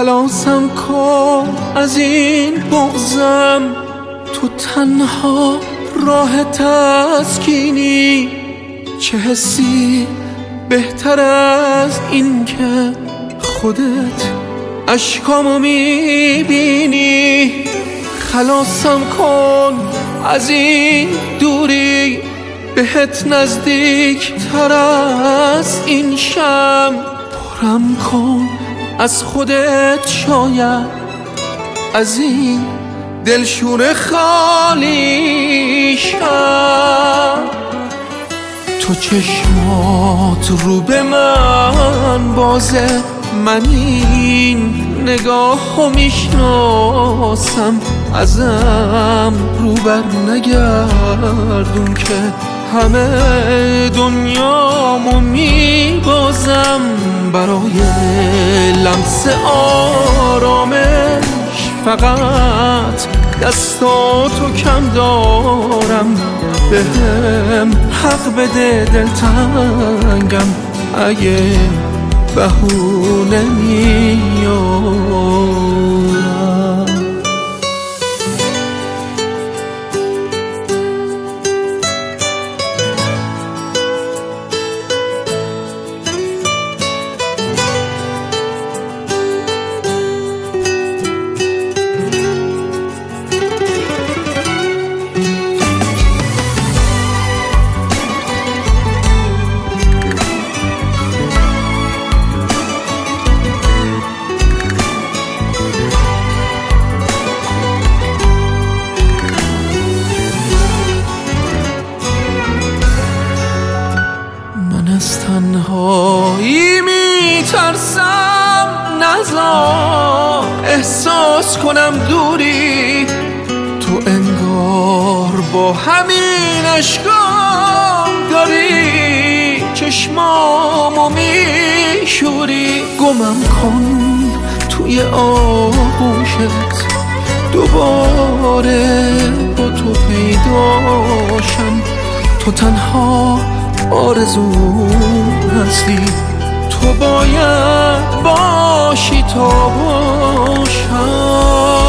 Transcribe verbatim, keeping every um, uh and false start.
خلاصم کن از این بغضم، تو تنها راه تسکینی. چه حسی بهتر از این که خودت اشکامو میبینی. خلاصم کن از این دوری، بهت نزدیک تر از این شم. پرم کن از خودت، شاید از این دلشور خالی شم. تو چشمات رو به من بازه، من این نگاهو میشناسم. ازم رو بر نگردون که همه دنیامو میبازم. برای لمس آرامش فقط دستاتو کم دارم. بهم حق بده دلتنگم اگه بهونه میارم. از تنهایی میترسم، نذار احساس کنم دوری. تو انگار با همین اشکام داری چشمامو میشوری. گمم کن توی آغوشت، دوباره با تو پیداشم. تو تنها آرزو هستی، تو باید باشی تا باشم.